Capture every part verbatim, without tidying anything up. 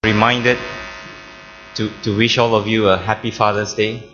Reminded to, to wish all of you a happy Father's Day.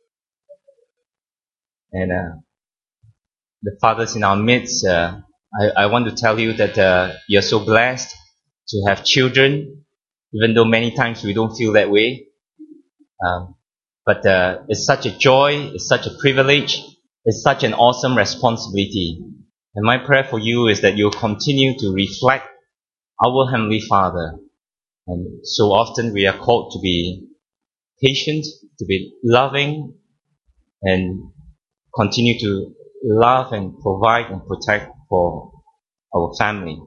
And uh, the fathers in our midst, uh, I, I want to tell you that uh, you're so blessed to have children, even though many times we don't feel that way. Um, but uh, it's such a joy, it's such a privilege, it's such an awesome responsibility. And my prayer for you is that you'll continue to reflect our Heavenly Father. And so often we are called to be patient, to be loving, and continue to love and provide and protect for our family.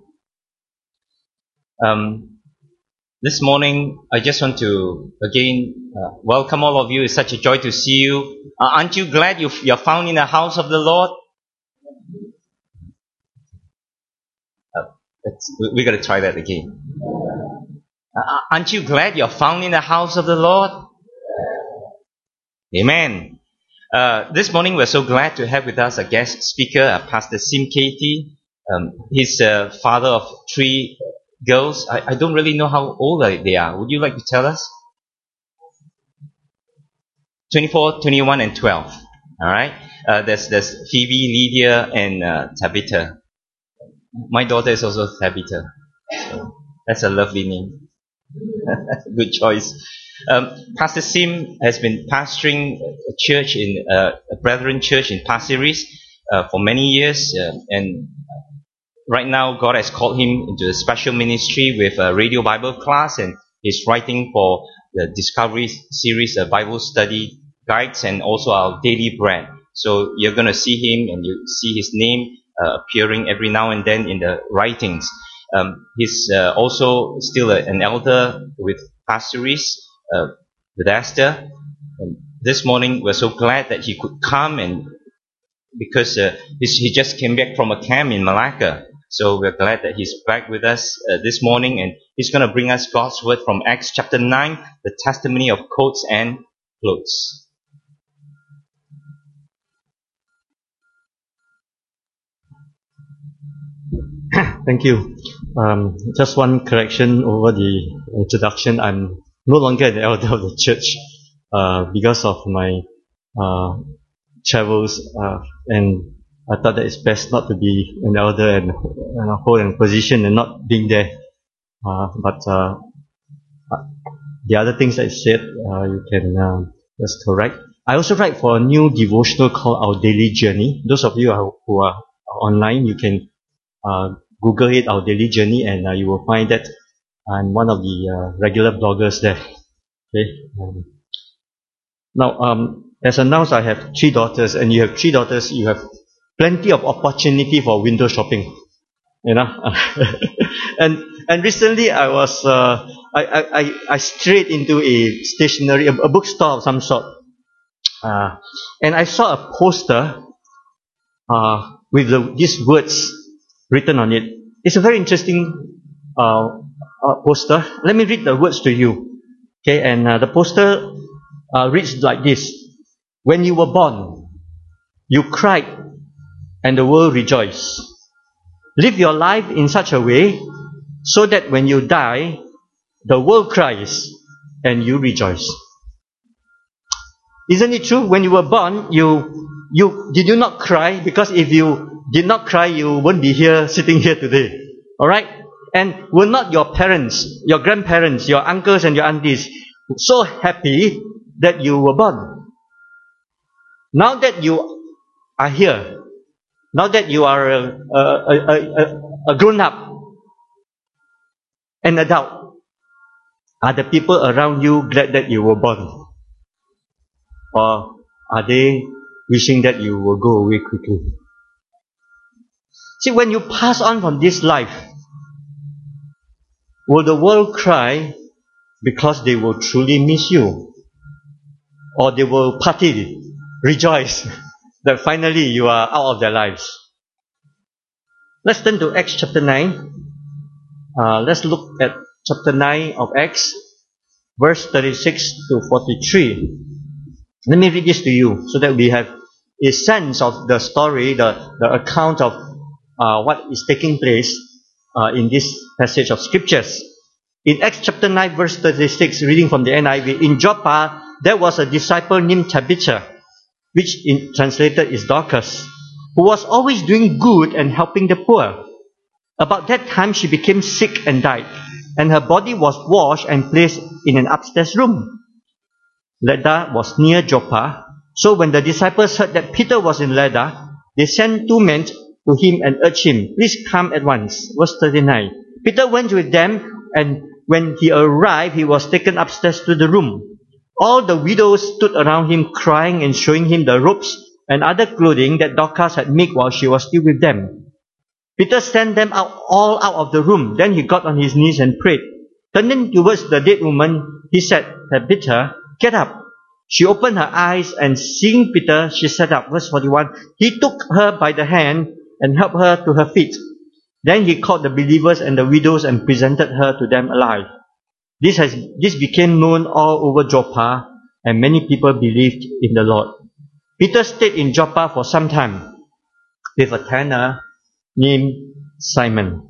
Um, this morning, I just want to again uh, welcome all of you. It's such a joy to see you. Uh, aren't you glad you, you're found in the house of the Lord? Uh, we're going to try that again. Uh, aren't you glad you're found in the house of the Lord? Amen. Uh, this morning we're so glad to have with us a guest speaker, uh, Pastor Sim Katie. Um, he's a father of three girls. I, I don't really know how old they are. Would you like to tell us? twenty-four, twenty-one, and twelve. Alright? Uh, there's, there's Phoebe, Lydia, and uh, Tabitha. My daughter is also Tabitha. So that's a lovely name. Good choice. Um, Pastor Sim has been pastoring a church in uh, a Brethren church in Pasir Ris uh, for many years, uh, and right now God has called him into a special ministry with a radio Bible class, and he's writing for the Discovery series, uh, Bible study guides, and also our daily bread. So you're going to see him, and you see his name uh, appearing every now and then in the writings. Um, he's uh, also still a, an elder with Pasir Ris, uh, with Esther. And this morning we're so glad that he could come, and because uh, he just came back from a camp in Malacca. So we're glad that he's back with us uh, this morning, and he's going to bring us God's word from Acts chapter nine, the testimony of coats and clothes. Thank you. Um, just one correction over the introduction. I'm no longer an elder of the church uh, because of my uh, travels, uh, and I thought that it's best not to be an elder and, and hold a position and not being there. Uh, but uh, the other things that I said, uh, you can uh, just correct. I also write for a new devotional called Our Daily Journey. Those of you who are online, you can uh, Google it, Our Daily Journey, and uh, you will find that I'm one of the uh, regular bloggers there. Okay. Um, now, um, as announced, I have three daughters, and you have three daughters. You have plenty of opportunity for window shopping, you know. and and recently, I was uh, I, I I strayed into a stationery, a, a bookstore of some sort, uh, and I saw a poster uh, with the, these words written on it. It's a very interesting uh, uh, poster. Let me read the words to you. Okay, and uh, the poster uh, reads like this: when you were born, you cried, and the world rejoiced. Live your life in such a way so that when you die, the world cries and you rejoice. Isn't it true? When you were born, you you did you not cry? Because if you did not cry, you won't be here, sitting here today. Alright? And were not your parents, your grandparents, your uncles and your aunties so happy that you were born? Now that you are here, now that you are a, a, a, a, a grown-up, an adult, are the people around you glad that you were born? Or are they wishing that you will go away quickly? See, when you pass on from this life, will the world cry because they will truly miss you? Or they will party, rejoice that finally you are out of their lives? Let's turn to Acts chapter nine. Uh, let's look at chapter nine of Acts, verse thirty-six to forty-three. Let me read this to you so that we have a sense of the story, the, the account of uh, what is taking place uh, in this passage of scriptures. In Acts chapter nine, verse thirty-six, reading from the N I V, in Joppa, there was a disciple named Tabitha, which in translated is Dorcas, who was always doing good and helping the poor. About that time, she became sick and died, and her body was washed and placed in an upstairs room. Lydda was near Joppa, so when the disciples heard that Peter was in Lydda, they sent two men to him and urged him, please come at once. Verse thirty-nine. Peter went with them, and when he arrived, he was taken upstairs to the room. All the widows stood around him, crying and showing him the robes and other clothing that Dorcas had made while she was still with them. Peter sent them out all out of the room. Then he got on his knees and prayed. Turning towards the dead woman, he said, Tabitha, get up. She opened her eyes, and seeing Peter, she sat up. Verse forty-one. He took her by the hand and helped her to her feet. Then he called the believers and the widows and presented her to them alive. This has this became known all over Joppa, and many people believed in the Lord. Peter stayed in Joppa for some time with a tanner named Simon.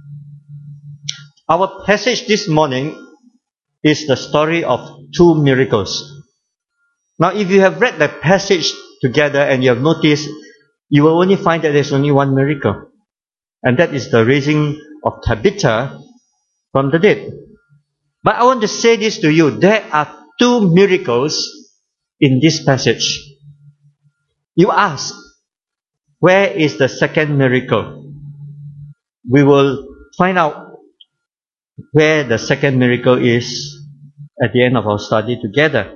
Our passage this morning is the story of two miracles. Now, if you have read the passage together and you have noticed, you will only find that there's only one miracle. And that is the raising of Tabitha from the dead. But I want to say this to you. There are two miracles in this passage. You ask, where is the second miracle? We will find out where the second miracle is at the end of our study together.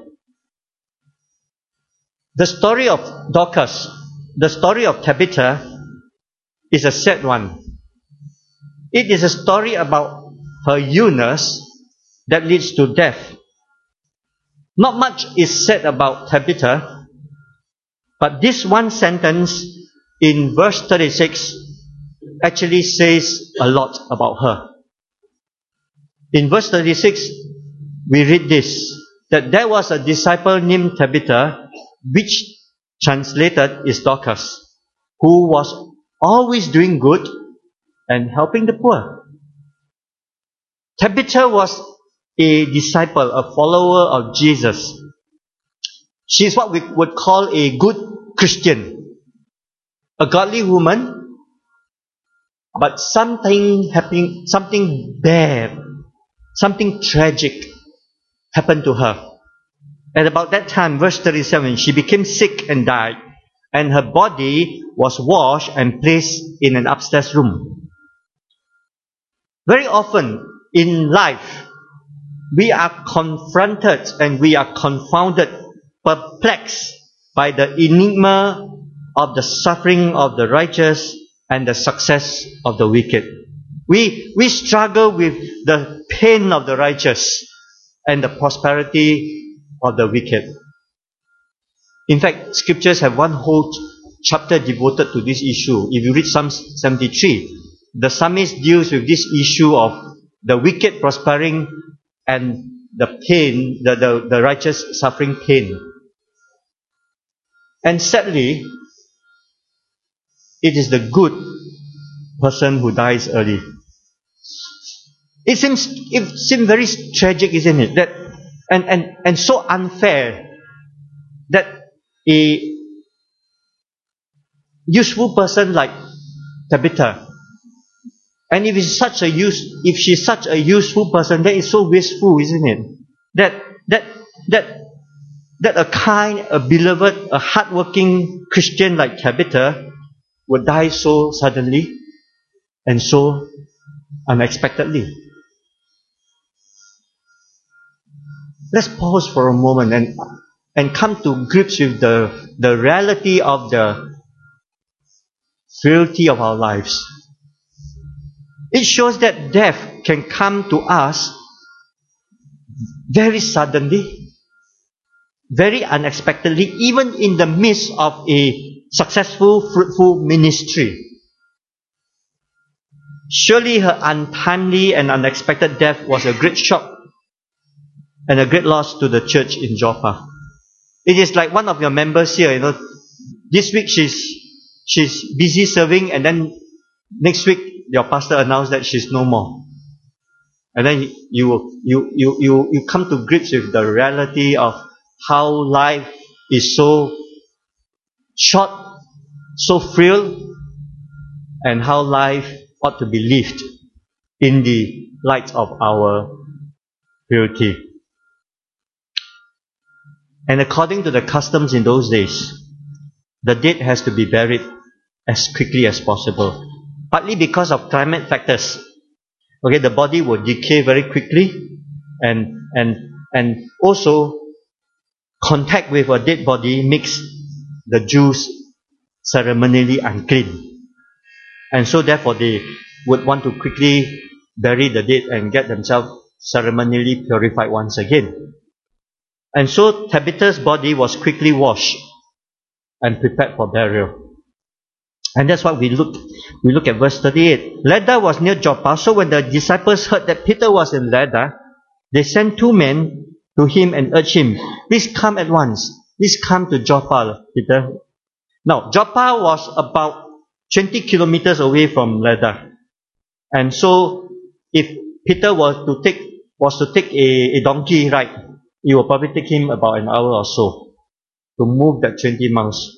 The story of Dorcas, the story of Tabitha, is a sad one. It is a story about her illness that leads to death. Not much is said about Tabitha, but this one sentence in verse thirty-six actually says a lot about her. In verse thirty-six, we read this, that there was a disciple named Tabitha, which translated is Dorcas, who was always doing good and helping the poor. Tabitha was a disciple, a follower of Jesus. She is what we would call a good Christian, a godly woman, but something happened, something bad, something tragic happened to her. At about that time, verse thirty-seven, she became sick and died, and her body was washed and placed in an upstairs room. Very often in life, we are confronted and we are confounded, perplexed by the enigma of the suffering of the righteous and the success of the wicked. We, we struggle with the pain of the righteous and the prosperity of the wicked. In fact, scriptures have one whole chapter devoted to this issue. If you read Psalm seventy-three, the psalmist deals with this issue of the wicked prospering and the pain, the, the, the righteous suffering pain. And sadly, it is the good person who dies early. It seems, it seems very tragic, isn't it? That and, and, and so unfair that a useful person like Tabitha, and if it's such a use, if she's such a useful person, that is so wasteful, isn't it? That that that that a kind, a beloved, a hardworking Christian like Tabitha would die so suddenly and so unexpectedly. Let's pause for a moment and and come to grips with the, the reality of the frailty of our lives. It shows that death can come to us very suddenly, very unexpectedly, even in the midst of a successful, fruitful ministry. Surely her untimely and unexpected death was a great shock and a great loss to the church in Joppa. It is like one of your members here, you know, this week she's she's busy serving, and then next week your pastor announced that she's no more. And then you, you, you, you, you come to grips with the reality of how life is so short, so frail, and how life ought to be lived in the light of our purity. And according to the customs in those days, the dead has to be buried as quickly as possible. Partly because of climate factors. Okay, the body will decay very quickly, and and and also contact with a dead body makes the Jews ceremonially unclean. And so therefore they would want to quickly bury the dead and get themselves ceremonially purified once again. And so Tabitha's body was quickly washed and prepared for burial. And that's what we look we look at verse thirty-eight. Lydda was near Joppa, so when the disciples heard that Peter was in Lydda, they sent two men to him and urged him, please come at once. Please come to Joppa, Peter. Now, Joppa was about twenty kilometers away from Lydda. And so, if Peter was to take was to take a, a donkey ride, it will probably take him about an hour or so to move that twenty miles.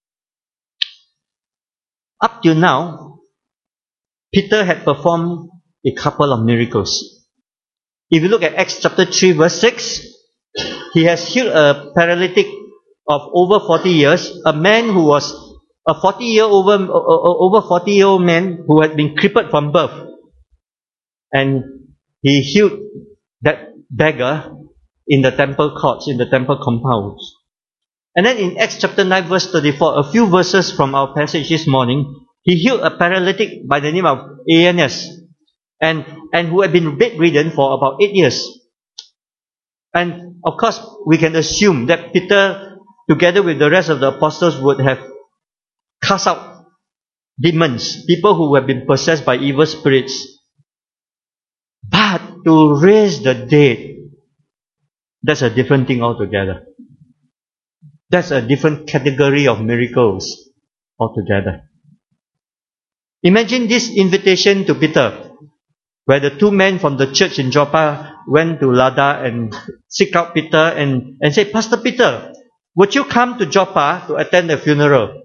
Up till now, Peter had performed a couple of miracles. If you look at Acts chapter three verse six, he has healed a paralytic of over forty years, a man who was a forty year over over forty year old man who had been crippled from birth. And he healed that beggar in the temple courts, in the temple compounds. And then in Acts chapter nine verse thirty-four, a few verses from our passage this morning, he healed a paralytic by the name of Aeneas, and, and who had been bedridden for about eight years. And of course, we can assume that Peter, together with the rest of the apostles, would have cast out demons, people who have been possessed by evil spirits. But to raise the dead, that's a different thing altogether. That's a different category of miracles altogether. Imagine this invitation to Peter, where the two men from the church in Joppa went to Lydda and seek out Peter and, and said, Pastor Peter, would you come to Joppa to attend the funeral?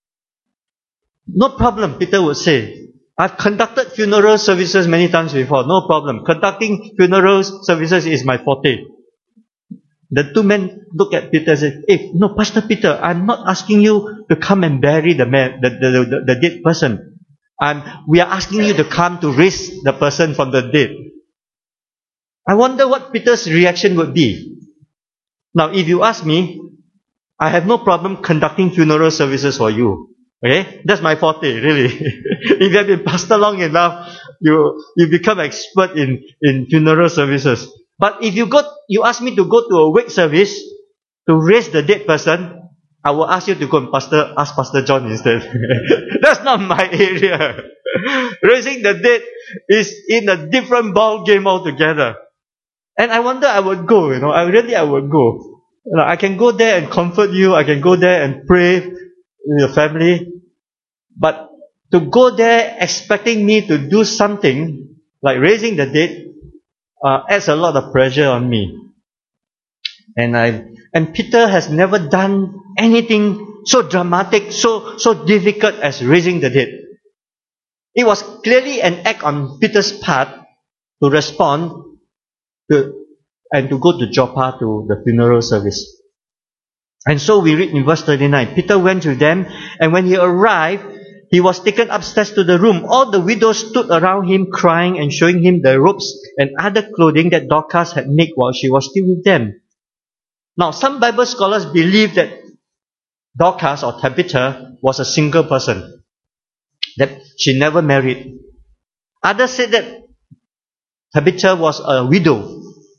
No problem, Peter would say. I've conducted funeral services many times before, no problem. Conducting funeral services is my forte. The two men look at Peter and say, hey, no, Pastor Peter, I'm not asking you to come and bury the man, the, the, the, the dead person. I'm, we are asking you to come to raise the person from the dead. I wonder what Peter's reaction would be. Now, if you ask me, I have no problem conducting funeral services for you. Okay? That's my forte, really. If you have been pastor long enough, you, you become expert in, in funeral services. But if you go, you ask me to go to a wake service to raise the dead person, I will ask you to go and pastor, ask Pastor John instead. That's not my area. Raising the dead is in a different ball game altogether. And I wonder I would go, you know, I really I would go. You know, I can go there and comfort you, I can go there and pray with your family. But to go there expecting me to do something like raising the dead, Uh, adds a lot of pressure on me. And I and Peter has never done anything so dramatic, so so difficult as raising the dead. It was clearly an act on Peter's part to respond to, and to go to Joppa to the funeral service. And so we read in verse thirty-nine, Peter went with them, and when he arrived, he was taken upstairs to the room. All the widows stood around him crying and showing him the robes and other clothing that Dorcas had made while she was still with them. Now, some Bible scholars believe that Dorcas or Tabitha was a single person, that she never married. Others said that Tabitha was a widow.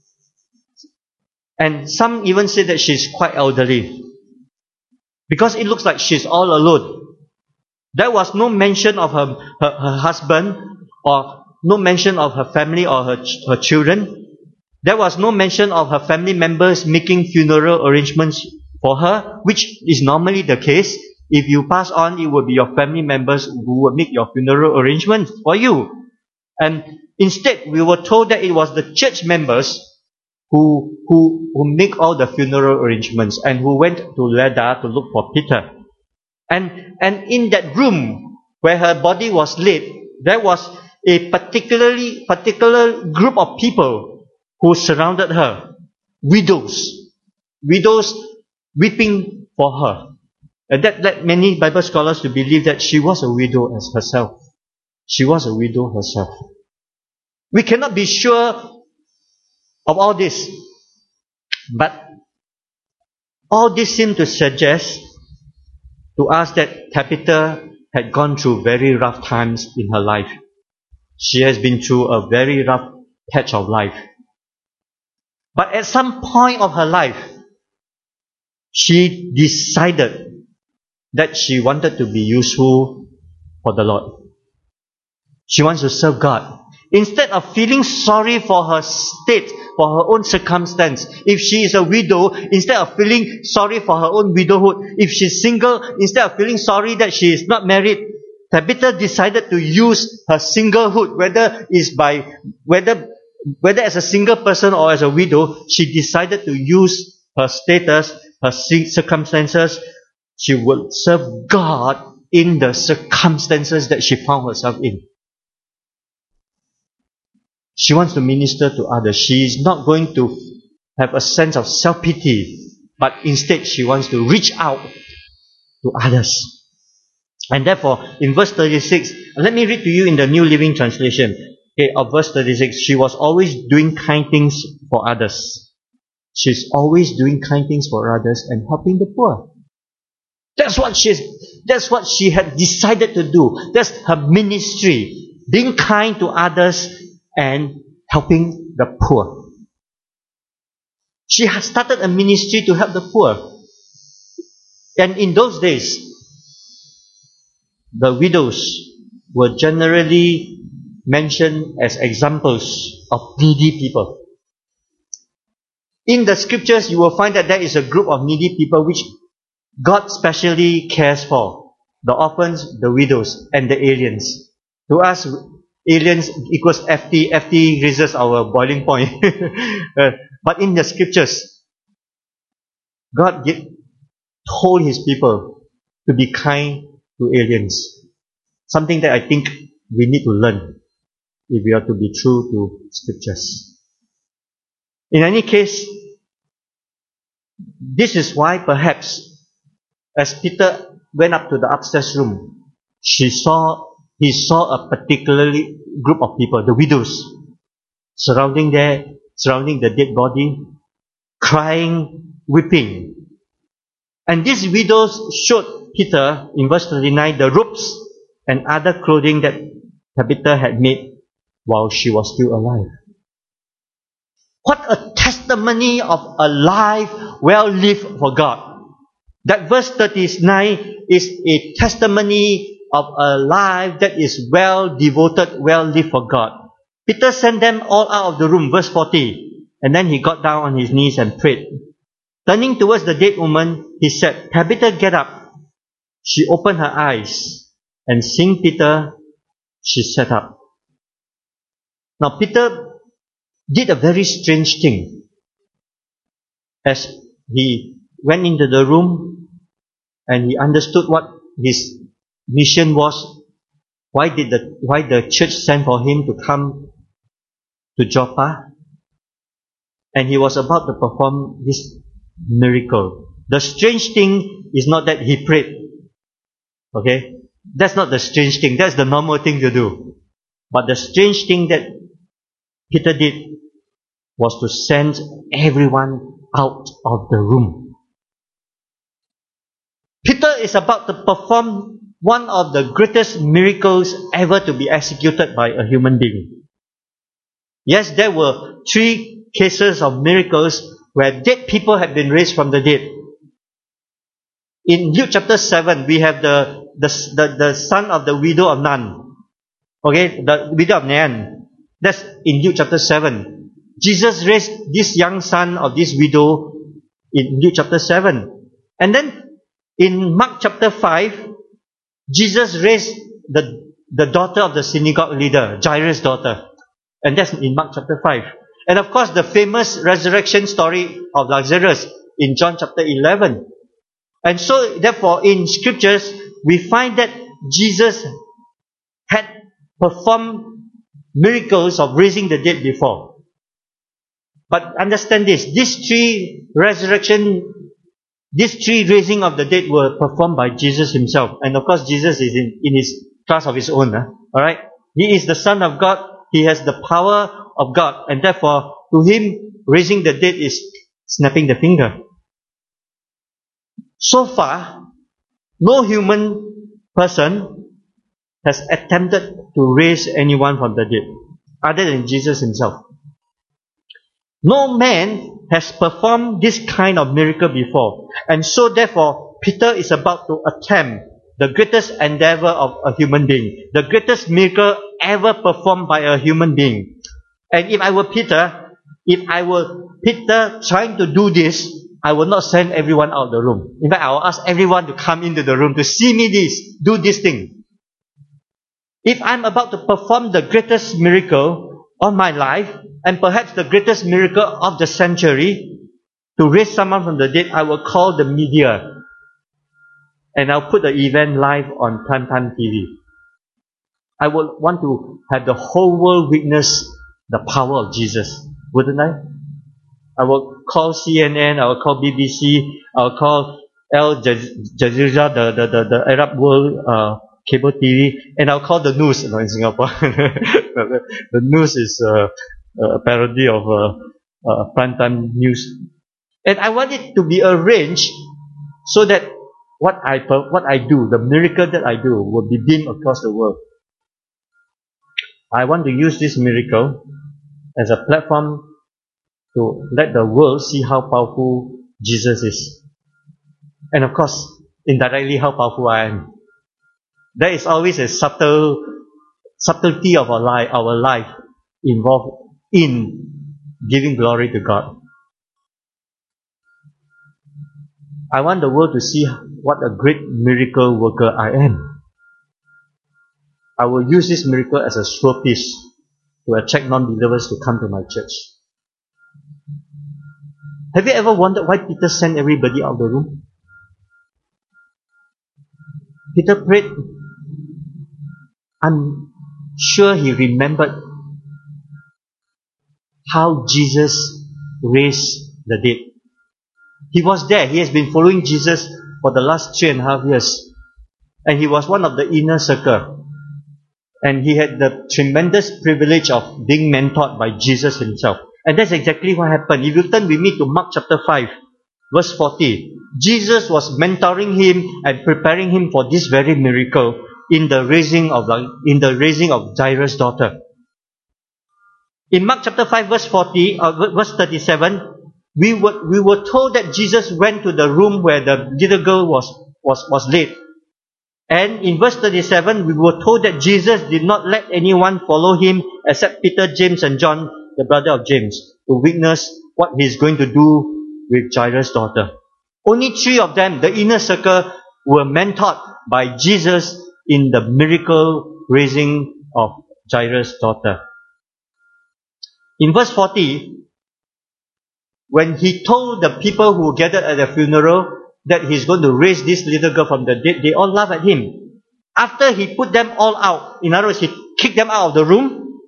And some even said that she's quite elderly, because it looks like she's all alone. There was no mention of her, her, her husband, or no mention of her family or her, her children. There was no mention of her family members making funeral arrangements for her, which is normally the case. If you pass on, it will be your family members who will make your funeral arrangements for you. And Instead, we were told that it was the church members who, who, who make all the funeral arrangements and who went to Lydda to look for Peter. And, and in that room where her body was laid, there was a particularly particular group of people who surrounded her. Widows. Widows weeping for her. And that led many Bible scholars to believe that she was a widow as herself. She was a widow herself. We cannot be sure of all this. But all this seems to suggest to us that Tabitha had gone through very rough times in her life. She has been through a very rough patch of life. But at some point of her life, she decided that she wanted to be useful for the Lord. She wants to serve God. Instead of feeling sorry for her state, for her own circumstance, if she is a widow, instead of feeling sorry for her own widowhood, if she's single, instead of feeling sorry that she is not married, Tabitha decided to use her singlehood, whether is by whether whether as a single person or as a widow, she decided to use her status, her circumstances. She would serve God in the circumstances that she found herself in. She wants to minister to others. She is not going to have a sense of self-pity, but instead she wants to reach out to others. And therefore, in verse thirty-six, let me read to you in the New Living Translation, okay, of verse thirty-six. She was always doing kind things for others. She's always doing kind things for others and helping the poor. That's what she's, that's what she had decided to do. That's her ministry. Being kind to others and helping the poor. She has started a ministry to help the poor. And in those days, the widows were generally mentioned as examples of needy people. In the scriptures, you will find that there is a group of needy people which God specially cares for. The orphans, the widows, and the aliens. To us, aliens equals F T. F T raises our boiling point. uh, but in the scriptures, God get, told His people to be kind to aliens. Something that I think we need to learn if we are to be true to scriptures. In any case, this is why perhaps as Peter went up to the upstairs room, she saw, he saw a particularly group of people, the widows, surrounding there, surrounding the dead body, crying, weeping. And these widows showed Peter, in verse thirty-nine, the robes and other clothing that Tabitha had made while she was still alive. What a testimony of a life well lived for God. That verse thirty-nine is a testimony of a life that is well devoted, well lived for God. Peter sent them all out of the room, verse forty. And then he got down on his knees and prayed. Turning towards the dead woman, he said, Tabitha, get up. She opened her eyes, and seeing Peter, she sat up. Now Peter did a very strange thing. As he went into the room and he understood what his mission was, why did the why the church sent for him to come to Joppa, and he was about to perform this miracle. The strange thing is not that he prayed. Okay? That's not the strange thing. That's the normal thing to do. But the strange thing that Peter did was to send everyone out of the room. Peter is about to perform one of the greatest miracles ever to be executed by a human being. Yes, there were three cases of miracles where dead people had been raised from the dead. In Luke chapter seven, we have the, the, the, the son of the widow of Nain. Okay, the widow of Nain. That's in Luke chapter seven. Jesus raised this young son of this widow in Luke chapter seven. And then in Mark chapter five, Jesus raised the, the daughter of the synagogue leader, Jairus' daughter. And that's in Mark chapter five. And of course, the famous resurrection story of Lazarus in John chapter eleven. And so, therefore, in scriptures, we find that Jesus had performed miracles of raising the dead before. But understand this, these three resurrection, these three raising of the dead were performed by Jesus himself. And of course, Jesus is in, in his class of his own. Huh? Alright? He is the Son of God. He has the power of God. And therefore, to him, raising the dead is snapping the finger. So far, no human person has attempted to raise anyone from the dead, other than Jesus himself. No man has performed this kind of miracle before. And so therefore, Peter is about to attempt the greatest endeavor of a human being. The greatest miracle ever performed by a human being. And if I were Peter, if I were Peter trying to do this, I will not send everyone out of the room. In fact, I will ask everyone to come into the room to see me this, do this thing. If I'm about to perform the greatest miracle of my life, and perhaps the greatest miracle of the century, to raise someone from the dead, I will call the media. And I'll put the event live on Primetime T V. I would want to have the whole world witness the power of Jesus, wouldn't I? I will call C N N, I will call B B C, I will call Al Jazeera, the, the, the, the Arab world uh, cable T V, and I'll call the news, you know, in Singapore. the, the news is uh, a parody of uh, uh, primetime news. And I want it to be arranged so that what I, what I do, the miracle that I do, will be beamed across the world. I want to use this miracle as a platform to let the world see how powerful Jesus is. And of course, indirectly how powerful I am. There is always a subtle subtlety of our life, our life involved in giving glory to God. I want the world to see what a great miracle worker I am. I will use this miracle as a showpiece to attract non-believers to come to my church. Have you ever wondered why Peter sent everybody out of the room? Peter prayed. I'm sure he remembered how Jesus raised the dead. He was there. He has been following Jesus for the last three and a half years. And he was one of the inner circle. And he had the tremendous privilege of being mentored by Jesus himself. And that's exactly what happened. If you turn with me to Mark chapter five, verse forty, Jesus was mentoring him and preparing him for this very miracle in the raising of the, in the raising of Jairus' daughter. In Mark chapter five, verse forty, uh, verse thirty-seven, we were we were told that Jesus went to the room where the little girl was was was laid. And in verse thirty-seven, we were told that Jesus did not let anyone follow him except Peter, James, and John, the brother of James, to witness what he's going to do with Jairus' daughter. Only three of them, the inner circle, were mentored by Jesus in the miracle raising of Jairus' daughter. In verse forty, when he told the people who gathered at the funeral that he's going to raise this little girl from the dead, they all laughed at him. After he put them all out, in other words, he kicked them out of the room,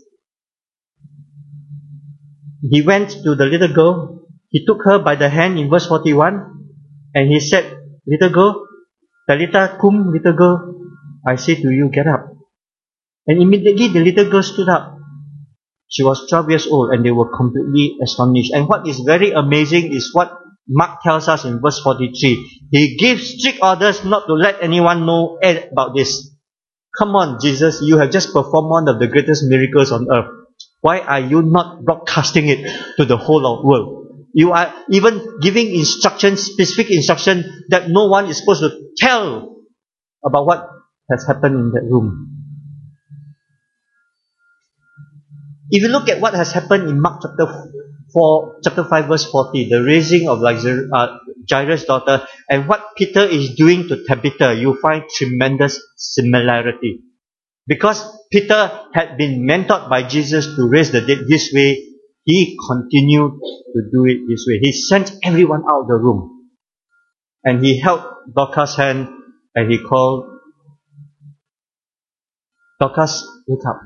he went to the little girl, he took her by the hand in verse forty-one, and he said, "Little girl, Talita kum, little girl, I say to you, get up." And immediately the little girl stood up. She was twelve years old, and they were completely astonished. And what is very amazing is what Mark tells us in verse forty-three. He gives strict orders not to let anyone know about this. Come on, Jesus, you have just performed one of the greatest miracles on earth. Why are you not broadcasting it to the whole of the world? You are even giving instructions, specific instruction, that no one is supposed to tell about what has happened in that room. If you look at what has happened in Mark chapter four, chapter five, verse forty, the raising of Lazarus, uh, Jairus' daughter, and what Peter is doing to Tabitha, you find tremendous similarity. Because Peter had been mentored by Jesus to raise the dead this way, he continued to do it this way. He sent everyone out of the room. And he held Dorcas' hand and he called, Dorcas, wake up.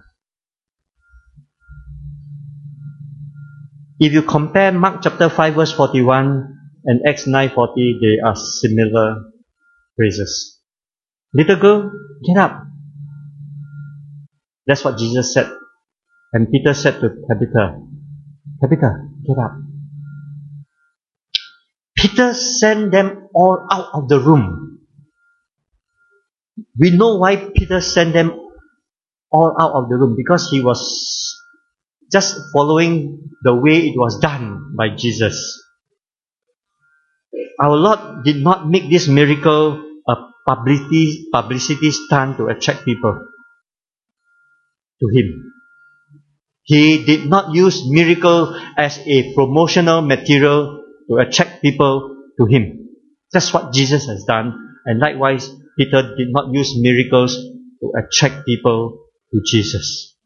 If you compare Mark chapter five verse forty-one and Acts nine forty, they are similar phrases. Little girl, get up. That's what Jesus said. And Peter said to Tabitha, Tabitha, get up. Peter sent them all out of the room. We know why Peter sent them all out of the room, because he was just following the way it was done by Jesus. Our Lord did not make this miracle a publicity, publicity stunt to attract people to Him. He did not use miracle as a promotional material to attract people to Him. That's what Jesus has done. And likewise, Peter did not use miracles to attract people to Jesus.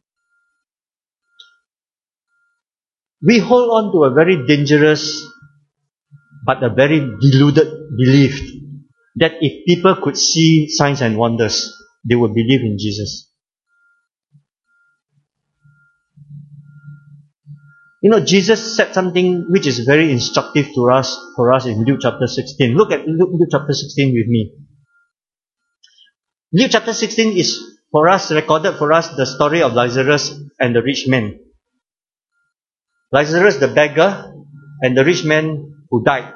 We hold on to a very dangerous but a very deluded belief that if people could see signs and wonders, they would believe in Jesus. You know, Jesus said something which is very instructive to us, for us in Luke chapter sixteen. Look at Luke, Luke chapter sixteen with me. Luke chapter sixteen is for us, recorded for us, the story of Lazarus and the rich man. Lazarus the beggar and the rich man who died.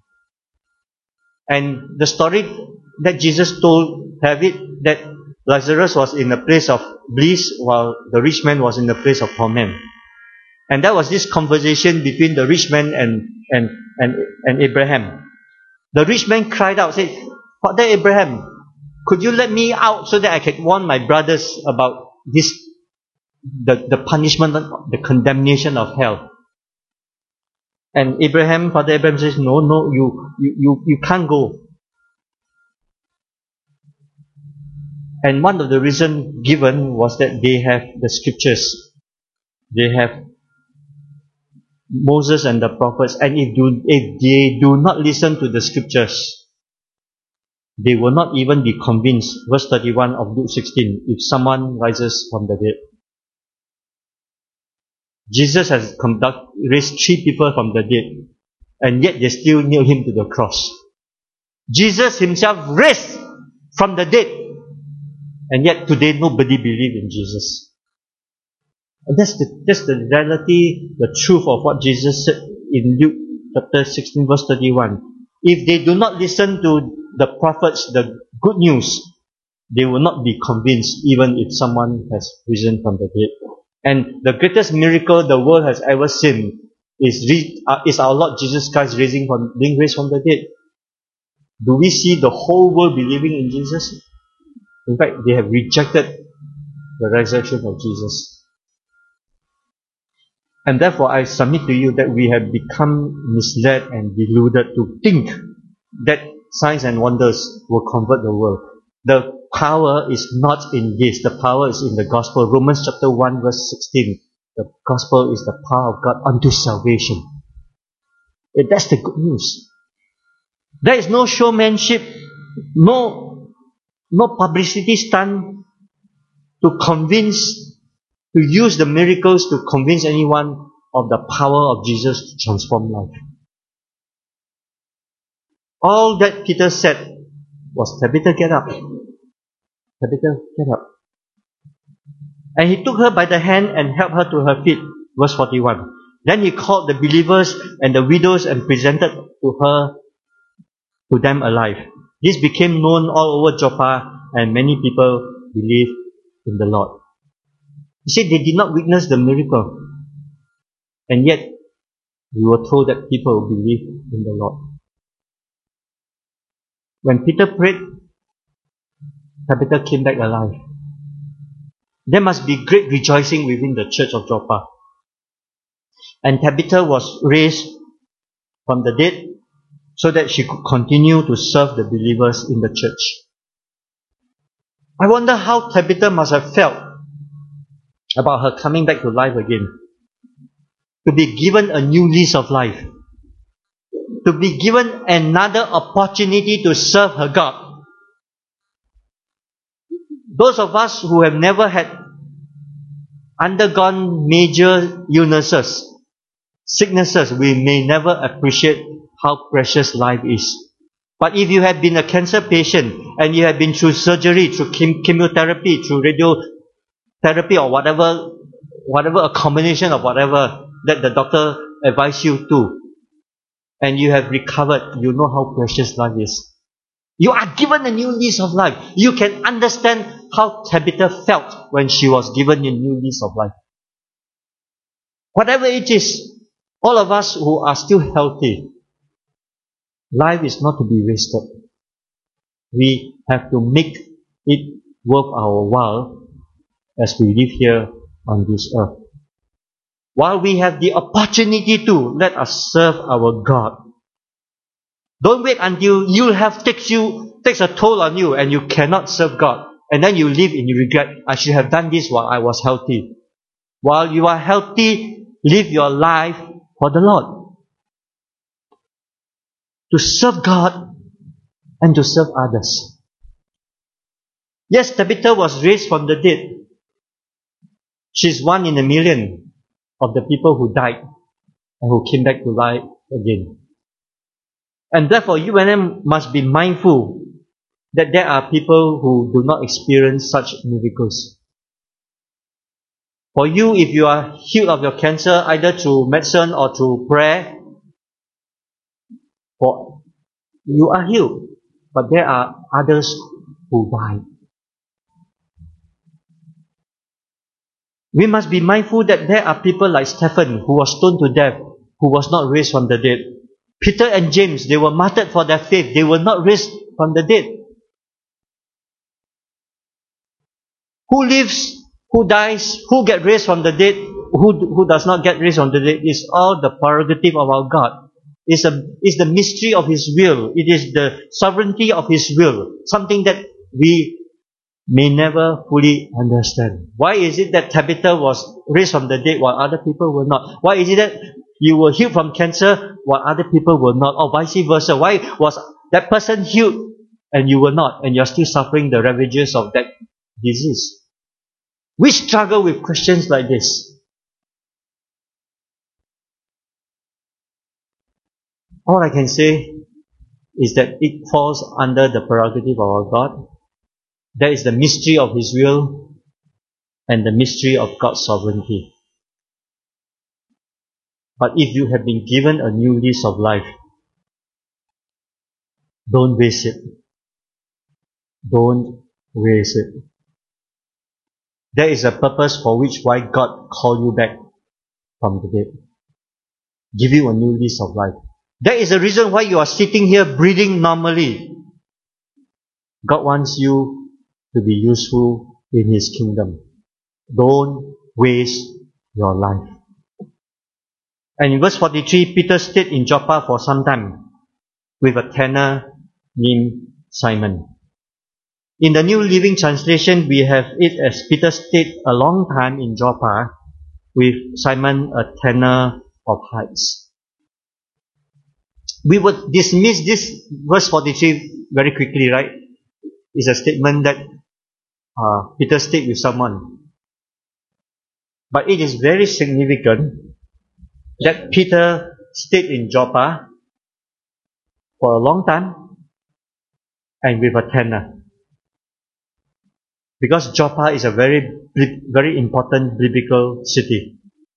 And the story that Jesus told, have it that Lazarus was in a place of bliss while the rich man was in the place of torment. And that was this conversation between the rich man and, and, and, and Abraham. The rich man cried out, said, Father Abraham, could you let me out so that I can warn my brothers about this, the, the punishment, the condemnation of hell? And Abraham, Father Abraham says, no, no, you, you, you, you can't go. And one of the reasons given was that they have the scriptures. They have Moses and the prophets, and if, do, if they do not listen to the scriptures, they will not even be convinced. Verse thirty-one of Luke sixteen, if someone rises from the dead. Jesus has conduct, raised three people from the dead, and yet they still nailed him to the cross. Jesus himself raised from the dead, and yet today nobody believes in Jesus. And that's the, that's the reality, the truth of what Jesus said in Luke chapter sixteen verse thirty-one. If they do not listen to the prophets, the good news, they will not be convinced even if someone has risen from the dead. And the greatest miracle the world has ever seen is, re, uh, is our Lord Jesus Christ raising from, being raised from the dead. Do we see the whole world believing in Jesus? In fact, they have rejected the resurrection of Jesus. And therefore, I submit to you that we have become misled and deluded to think that signs and wonders will convert the world. The power is not in this. The power is in the gospel. Romans chapter one verse sixteen. The gospel is the power of God unto salvation. That's the good news. There is no showmanship, no, no publicity stunt to convince, to use the miracles to convince anyone of the power of Jesus to transform life. All that Peter said was, Tabitha, get up. Tabitha, get up. And he took her by the hand and helped her to her feet. Verse forty-one. Then he called the believers and the widows and presented to her, to them alive. This became known all over Joppa, and many people believed in the Lord. You see, they did not witness the miracle. And yet, we were told that people believed in the Lord. When Peter prayed, Tabitha came back alive. There must be great rejoicing within the church of Joppa. And Tabitha was raised from the dead so that she could continue to serve the believers in the church. I wonder how Tabitha must have felt about her coming back to life again. To be given a new lease of life. To be given another opportunity to serve her God. Those of us who have never had undergone major illnesses, sicknesses, we may never appreciate how precious life is. But if you have been a cancer patient and you have been through surgery, through chem- chemotherapy, through radiotherapy or whatever, whatever a combination of whatever that the doctor advised you to, and you have recovered, you know how precious life is. You are given a new lease of life. You can understand how Tabitha felt when she was given a new lease of life. Whatever it is, all of us who are still healthy, life is not to be wasted. We have to make it worth our while as we live here on this earth. While we have the opportunity to, let us serve our God. Don't wait until you have takes you takes a toll on you and you cannot serve God. And then you live in regret. I should have done this while I was healthy. While you are healthy, live your life for the Lord. To serve God and to serve others. Yes, Tabitha was raised from the dead. She's one in a million of the people who died and who came back to life again. And therefore, you and I must be mindful that there are people who do not experience such miracles. For you, if you are healed of your cancer, either through medicine or through prayer, for you are healed. But there are others who died. We must be mindful that there are people like Stephen, who was stoned to death, who was not raised from the dead. Peter and James, they were martyred for their faith. They were not raised from the dead. Who lives, who dies, who gets raised from the dead, who, who does not get raised from the dead, is all the prerogative of our God. It's, a, it's the mystery of His will. It is the sovereignty of His will. Something that we may never fully understand. Why is it that Tabitha was raised from the dead while other people were not? Why is it that you were healed from cancer while other people were not? Or vice versa. Why was that person healed and you were not? And you're still suffering the ravages of that disease. We struggle with questions like this. All I can say is that it falls under the prerogative of our God. That is the mystery of His will and the mystery of God's sovereignty. But if you have been given a new lease of life, don't waste it. Don't waste it. There is a purpose for which why God called you back from the dead. Give you a new lease of life. There is a reason why you are sitting here breathing normally. God wants you to be useful in His kingdom. Don't waste your life. And in verse forty-three, Peter stayed in Joppa for some time with a tanner named Simon. In the New Living Translation, we have it as Peter stayed a long time in Joppa with Simon, a tanner of hides. We would dismiss this verse forty-three very quickly, right? It's a statement that uh, Peter stayed with someone. But it is very significant that Peter stayed in Joppa for a long time and with a tanner. Because Joppa is a very, very important biblical city.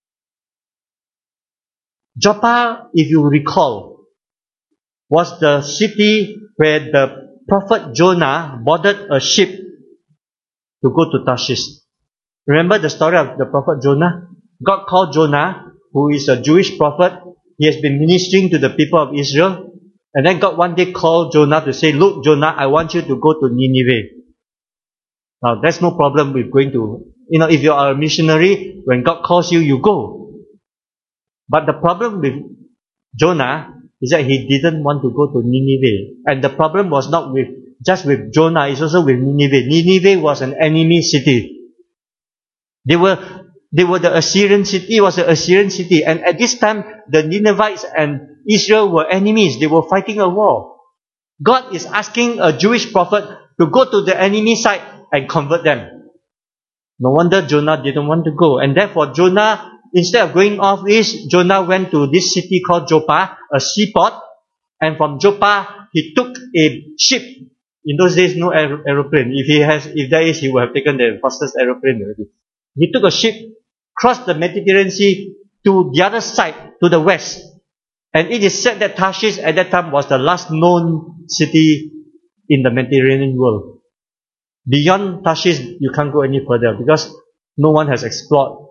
Joppa, if you recall, was the city where the prophet Jonah boarded a ship to go to Tarshish. Remember the story of the prophet Jonah? God called Jonah, who is a Jewish prophet. He has been ministering to the people of Israel. And then God one day called Jonah to say, look, Jonah, I want you to go to Nineveh. Now, there's no problem with going to, you know, if you are a missionary, when God calls you, you go. But the problem with Jonah is that he didn't want to go to Nineveh. And the problem was not with just with Jonah, it's also with Nineveh. Nineveh was an enemy city. They were They were the Assyrian city. It was the Assyrian city. And at this time, the Ninevites and Israel were enemies. They were fighting a war. God is asking a Jewish prophet to go to the enemy side and convert them. No wonder Jonah didn't want to go. And therefore Jonah, instead of going off east, Jonah went to this city called Joppa, a seaport. And from Joppa, he took a ship. In those days, no aer- aeroplane. If he has, if there is, he would have taken the fastest aeroplane already. He took a ship, crossed the Mediterranean Sea to the other side, to the west. And it is said that Tarshish at that time was the last known city in the Mediterranean world. Beyond Tarshish, you can't go any further because no one has explored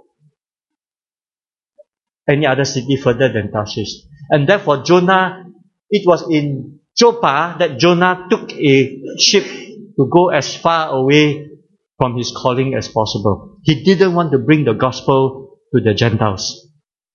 any other city further than Tarshish. And therefore Jonah, it was in Joppa that Jonah took a ship to go as far away from his calling as possible. He didn't want to bring the gospel to the Gentiles.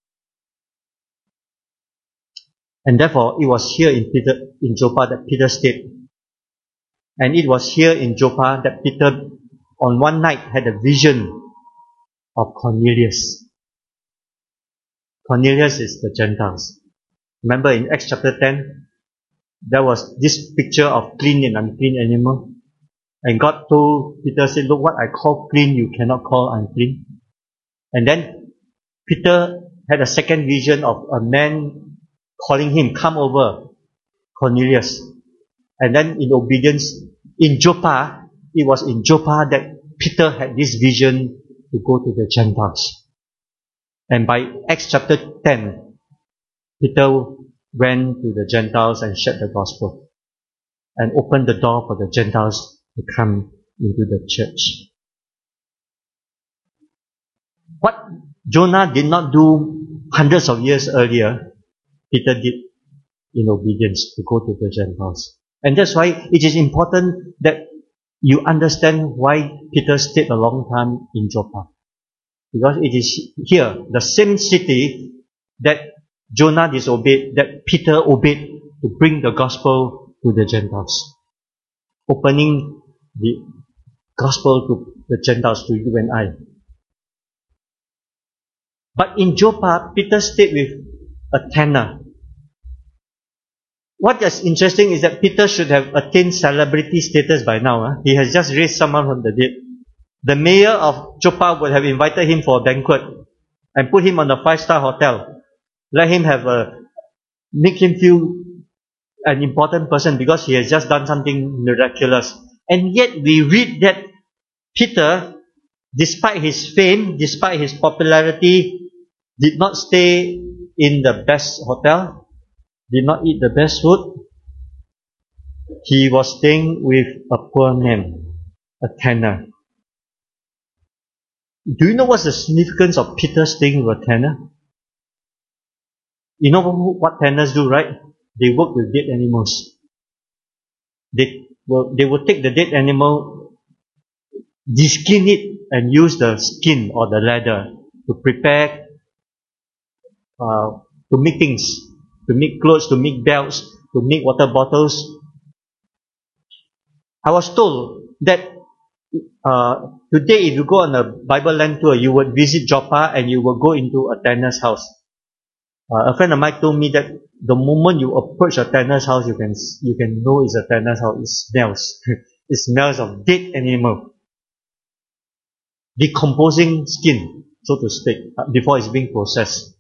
And therefore, it was here in Peter, in Joppa that Peter stayed. And it was here in Joppa that Peter, on one night, had a vision of Cornelius. Cornelius is the Gentiles. Remember in Acts chapter ten, there was this picture of clean and unclean animal. And God told Peter, said, look, what I call clean, you cannot call unclean. And then Peter had a second vision of a man calling him, come over, Cornelius. And then in obedience, in Joppa, it was in Joppa that Peter had this vision to go to the Gentiles. And by Acts chapter ten, Peter went to the Gentiles and shared the gospel and opened the door for the Gentiles to come into the church. What Jonah did not do hundreds of years earlier, Peter did in obedience to go to the Gentiles. And that's why it is important that you understand why Peter stayed a long time in Joppa. Because it is here, the same city that Jonah disobeyed, that Peter obeyed to bring the gospel to the Gentiles. Opening the gospel to the Gentiles, to you and I. But in Joppa, Peter stayed with a tanner. What is interesting is that Peter should have attained celebrity status by now. Huh? He has just raised someone from the dead. The mayor of Joppa would have invited him for a banquet and put him on a five-star hotel. Let him have a, make him feel an important person because he has just done something miraculous. And yet we read that Peter, despite his fame, despite his popularity, did not stay in the best hotel, did not eat the best food. He was staying with a poor man, a tanner. Do you know what's the significance of Peter staying with a tanner? You know what tanners do, right? They work with dead animals. They will, they will take the dead animal, de-skin it, and use the skin or the leather to prepare, uh, to make things, to make clothes, to make belts, to make water bottles. I was told that uh, today if you go on a Bible land tour, you would visit Joppa and you will go into a tanner's house. Uh, a friend of mine told me that the moment you approach a tanner's house, you can you can know it's a tanner's house. It smells. It smells of dead animal, decomposing skin, so to speak, before it's being processed.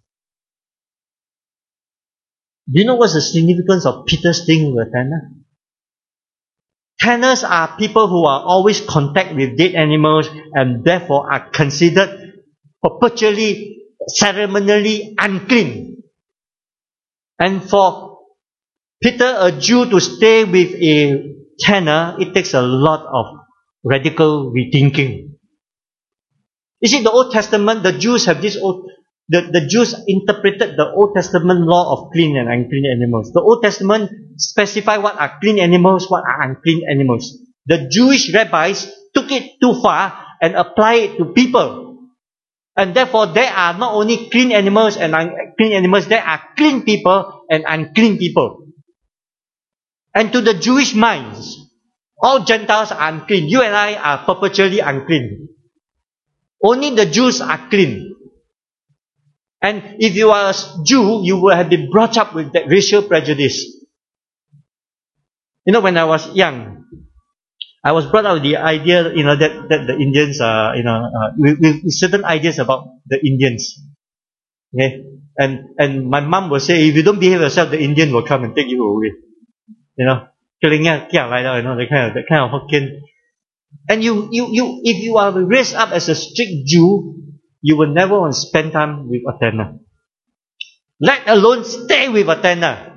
Do you know what's the significance of Peter staying with a tanner? Tanners are people who are always in contact with dead animals and therefore are considered perpetually, ceremonially unclean. And for Peter, a Jew, to stay with a tanner, it takes a lot of radical rethinking. You see, the Old Testament, the Jews have this old, the, the Jews interpreted the Old Testament law of clean and unclean animals. The Old Testament specify what are clean animals, what are unclean animals. The Jewish rabbis took it too far and applied it to people. And therefore, there are not only clean animals and unclean animals, there are clean people and unclean people. And to the Jewish minds, all Gentiles are unclean. You and I are perpetually unclean. Only the Jews are clean. And if you are a Jew, you will have been brought up with that racial prejudice. You know, when I was young, I was brought up with the idea, you know, that, that the Indians are, you know, uh, with, with certain ideas about the Indians. Okay? And, and my mom will say, if you don't behave yourself, the Indian will come and take you away. You know, killing you know, that kind of, that kind of Hokkien. And you, you, you, if you are raised up as a strict Jew, you will never want to spend time with a tanner. Let alone stay with a tanner.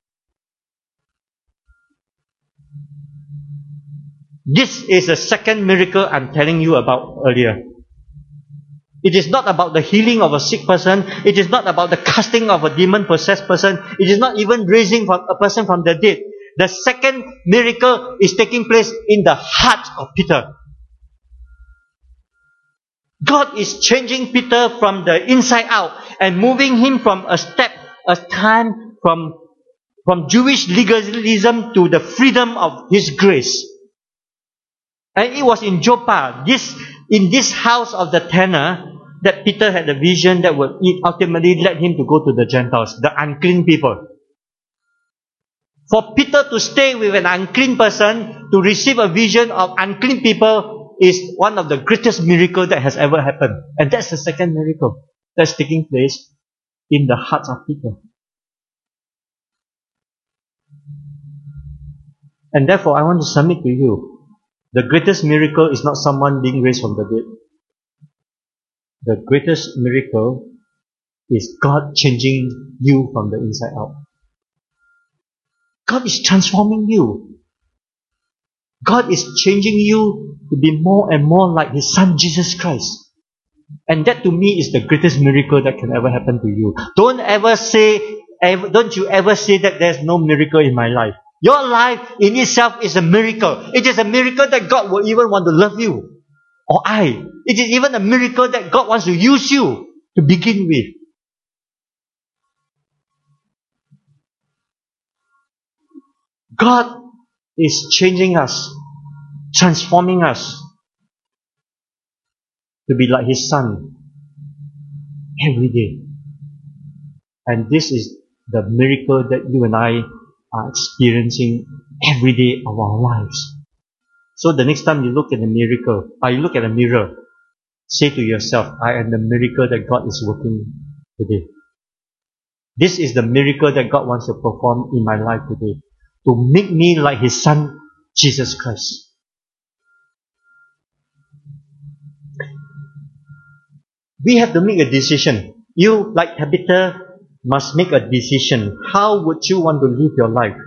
This is the second miracle I'm telling you about earlier. It is not about the healing of a sick person. It is not about the casting of a demon-possessed person. It is not even raising from a person from the dead. The second miracle is taking place in the heart of Peter. God is changing Peter from the inside out and moving him from a step, a time from, from Jewish legalism to the freedom of His grace. And it was in Joppa, this, in this house of the tanner, that Peter had a vision that would ultimately led him to go to the Gentiles, the unclean people. For Peter to stay with an unclean person, to receive a vision of unclean people, is one of the greatest miracles that has ever happened. And that's the second miracle that's taking place in the heart of Peter. And therefore, I want to submit to you, the greatest miracle is not someone being raised from the dead. The greatest miracle is God changing you from the inside out. God is transforming you. God is changing you to be more and more like His Son Jesus Christ. And that to me is the greatest miracle that can ever happen to you. Don't ever say, ever, don't you ever say that there's no miracle in my life. Your life in itself is a miracle. It is a miracle that God will even want to love you. Or I. It is even a miracle that God wants to use you to begin with. God is changing us, transforming us to be like His Son every day. And this is the miracle that you and I are experiencing every day of our lives. So the next time you look at a miracle, or you look at a mirror, say to yourself, I am the miracle that God is working today. This is the miracle that God wants to perform in my life today, to make me like His Son, Jesus Christ. We have to make a decision. You, like Tabitha, must make a decision. How would you want to live your life?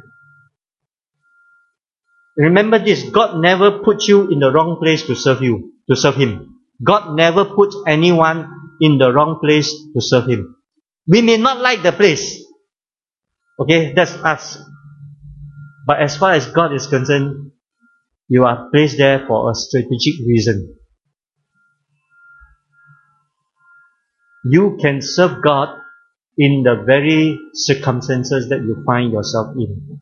Remember this, God never put you in the wrong place to serve you, to serve Him. God never put anyone in the wrong place to serve Him. We may not like the place. Okay, that's us. But as far as God is concerned, you are placed there for a strategic reason. You can serve God in the very circumstances that you find yourself in.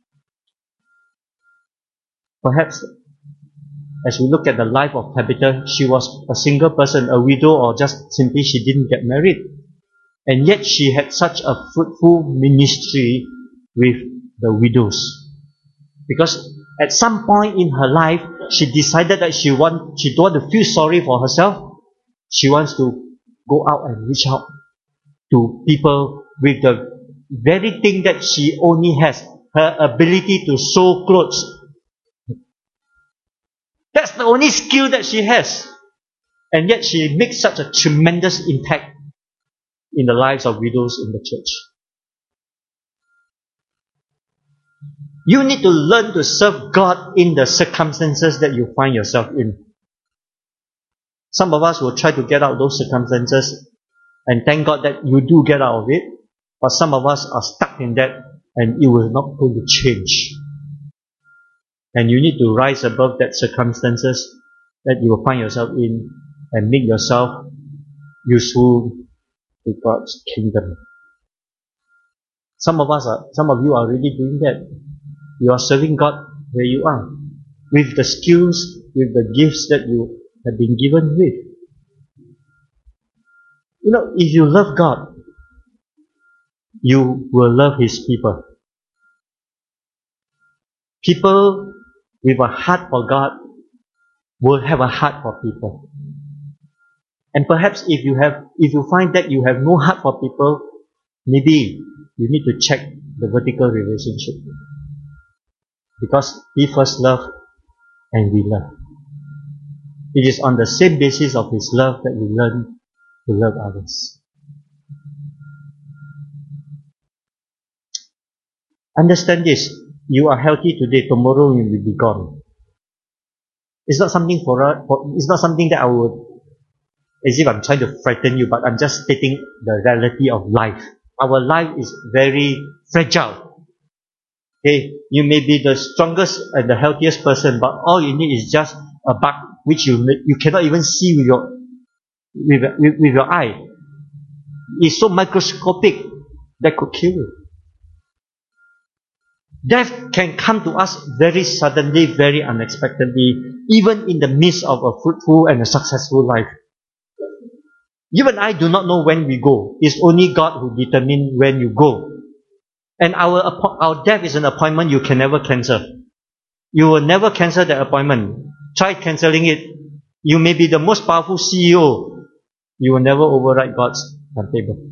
Perhaps, as we look at the life of Tabitha, she was a single person, a widow, or just simply she didn't get married. And yet she had such a fruitful ministry with the widows. Because at some point in her life, she decided that she want, she don't want to feel sorry for herself. She wants to go out and reach out to people with the very thing that she only has, her ability to sew clothes. That's the only skill that she has. And yet she makes such a tremendous impact in the lives of widows in the church. You need to learn to serve God in the circumstances that you find yourself in. Some of us will try to get out of those circumstances, and thank God that you do get out of it. But some of us are stuck in that, and it will not going to change. And you need to rise above that circumstances that you will find yourself in and make yourself useful to God's kingdom. Some of us are, some of you are already doing that. You are serving God where you are, with the skills, with the gifts that you have been given with. You know, if you love God, you will love His people. People with a heart for God will have a heart for people. And perhaps if you have, if you find that you have no heart for people, maybe you need to check the vertical relationship. Because He first loved and we love. It is on the same basis of His love that we learn to love others. Understand this. You are healthy today, tomorrow you will be gone. It's not something for us, it's not something that I would, as if I'm trying to frighten you, but I'm just stating the reality of life. Our life is very fragile. Okay, you may be the strongest and the healthiest person, but all you need is just a bug which you you cannot even see with your with, with, with your eye. It's so microscopic that could kill you. Death can come to us very suddenly, very unexpectedly, even in the midst of a fruitful and a successful life. You and I do not know when we go. It's only God who determines when you go. And our our death is an appointment you can never cancel. You will never cancel that appointment. Try cancelling it. You may be the most powerful C E O. You will never override God's timetable.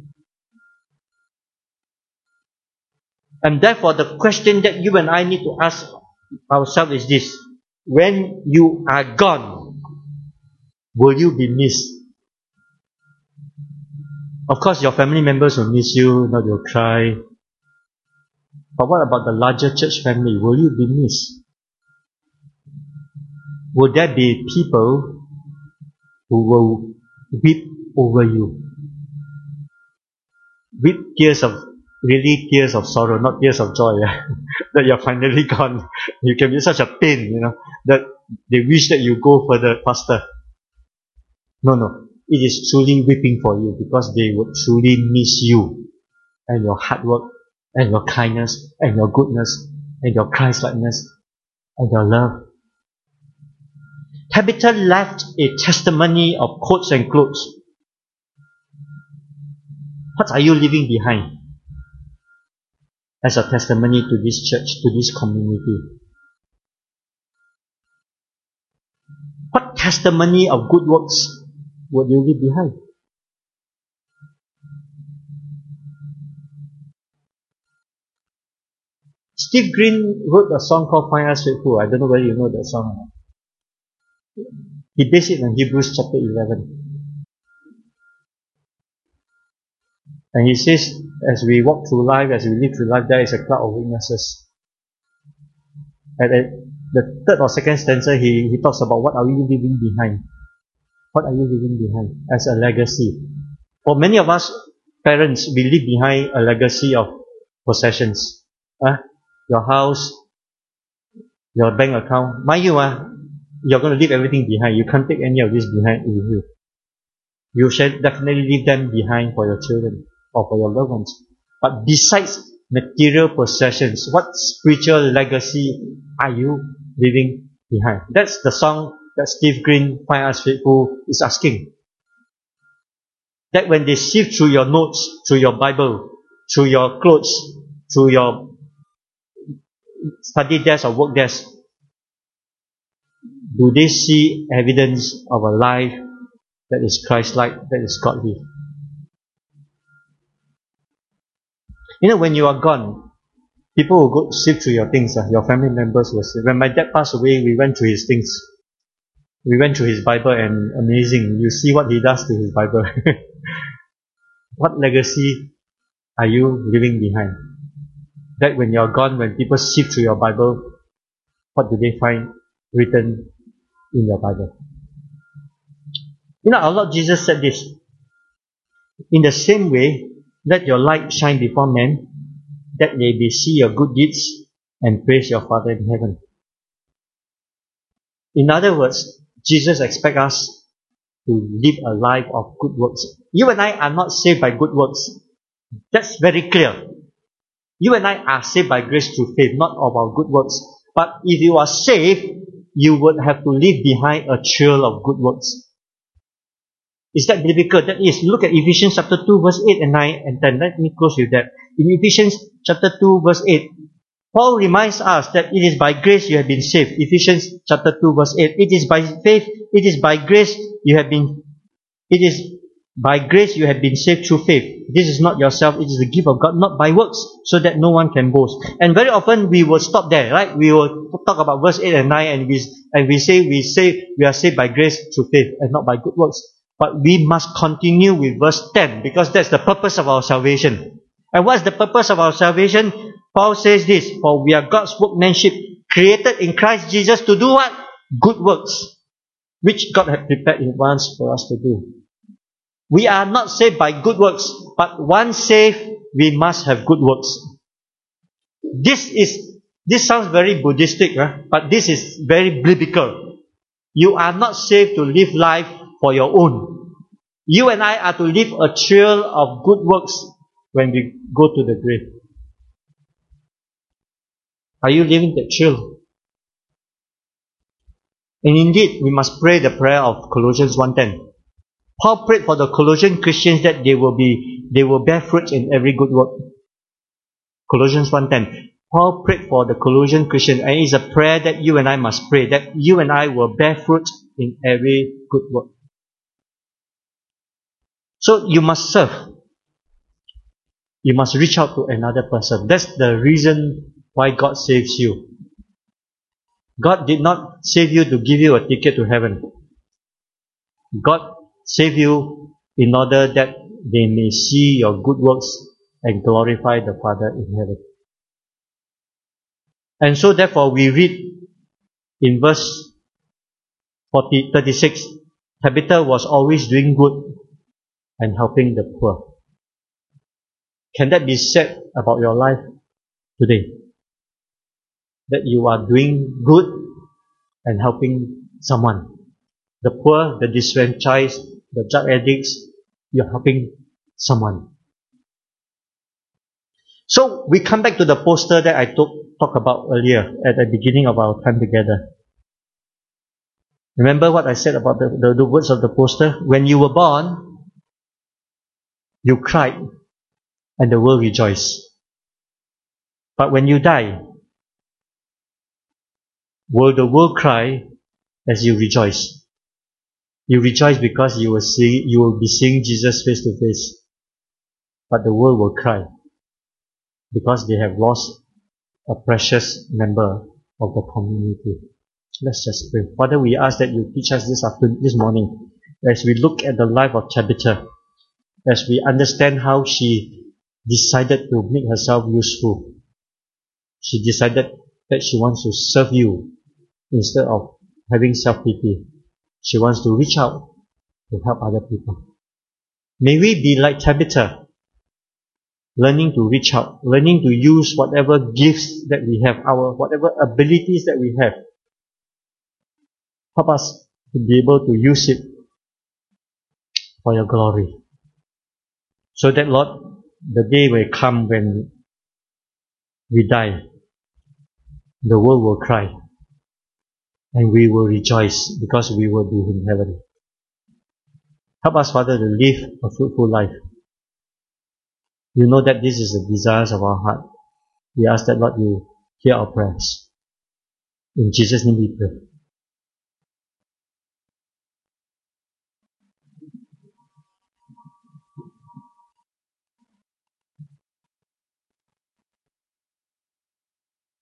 And therefore, the question that you and I need to ask ourselves is this. When you are gone, will you be missed? Of course, your family members will miss you, not you'll cry. But what about the larger church family? Will you be missed? Will there be people who will weep over you? Weep tears of, really tears of sorrow, not tears of joy, yeah? That you're finally gone. You can be such a pain, you know, that they wish that you go further, faster. No, no. It is truly weeping for you because they would truly miss you and your hard work and your kindness and your goodness and your Christ-likeness and your love. Tabitha left a testimony of coats and clothes. What are you leaving behind as a testimony to this church, to this community? What testimony of good works would you leave behind? Steve Green wrote a song called Find Us Faithful. I don't know whether you know that song or not. He based it on Hebrews chapter eleven. And he says, as we walk through life, as we live through life, there is a cloud of witnesses. And at the third or second stanza, he, he talks about what are we leaving behind. What are you leaving behind as a legacy? For many of us parents, we leave behind a legacy of possessions. Uh, your house, your bank account. Mind you, uh, you're going to leave everything behind. You can't take any of this behind with you. You should definitely leave them behind for your children or for your loved ones. But besides material possessions, what spiritual legacy are you leaving behind? That's the song that Steve Green, Find Us Faithful, is asking. That when they sift through your notes, through your Bible, through your clothes, through your study desk or work desk, do they see evidence of a life that is Christ-like, that is godly? You know, when you are gone, people will go sift through your things. Uh, your family members will say, when my dad passed away, we went through his things. We went through his Bible and amazing. You see what he does to his Bible. What legacy are you leaving behind? That when you're gone, when people sift through your Bible, what do they find written in your Bible? You know, our Lord Jesus said this. In the same way, let your light shine before men, that they may see your good deeds and praise your Father in heaven. In other words, Jesus expects us to live a life of good works. You and I are not saved by good works. That's very clear. You and I are saved by grace through faith, not of our good works. But if you are saved, you would have to leave behind a trail of good works. Is that biblical? That is, look at Ephesians chapter two, verse eight and nine and ten. Let me close with that. In Ephesians chapter two, verse eight, Paul reminds us that it is by grace you have been saved. Ephesians chapter two, verse eight. It is by faith, it is by grace you have been, it is by grace you have been saved through faith. This is not yourself, it is the gift of God, not by works, so that no one can boast. And very often we will stop there, right? We will talk about verse eight and nine and we, and we say, we say we are saved by grace through faith and not by good works. But we must continue with verse ten, because that's the purpose of our salvation. And what's the purpose of our salvation? Paul says this, for we are God's workmanship, created in Christ Jesus to do what? Good works, which God had prepared in advance for us to do. We are not saved by good works, but once saved, we must have good works. This is, this sounds very Buddhistic, right? But this is very biblical. You are not saved to live life for your own. You and I are to live a trail of good works when we go to the grave. Are you living that trail? And indeed, we must pray the prayer of Colossians one ten. Paul prayed for the Colossian Christians that they will be, they will bear fruit in every good work. Colossians one ten. Paul prayed for the Colossian Christians, and it's a prayer that you and I must pray, that you and I will bear fruit in every good work. So you must serve. You must reach out to another person. That's the reason why God saves you. God did not save you to give you a ticket to heaven. God saved you in order that they may see your good works and glorify the Father in heaven. And so therefore we read in verse forty, thirty-six, Tabitha was always doing good and helping the poor. Can that be said about your life today? That you are doing good and helping someone. The poor, the disenfranchised, the drug addicts, you're helping someone. So we come back to the poster that I talk, talked about earlier at the beginning of our time together. Remember what I said about the, the, the words of the poster? When you were born, you cried and the world rejoiced. But when you die, will the world cry as you rejoice? You rejoice because you will see, you will be seeing Jesus face to face. But the world will cry because they have lost a precious member of the community. Let's just pray. Father, we ask that you teach us this afternoon, this morning, as we look at the life of Tabitha, as we understand how she decided to make herself useful. She decided that she wants to serve you instead of having self-pity. She wants to reach out to help other people. May we be like Tabitha, learning to reach out, learning to use whatever gifts that we have, our whatever abilities that we have. Help us to be able to use it for your glory. So that, Lord, the day will come when we die, the world will cry. And we will rejoice because we will be in heaven. Help us, Father, to live a fruitful life. You know that this is the desires of our heart. We ask that, Lord, you hear our prayers. In Jesus' name we pray.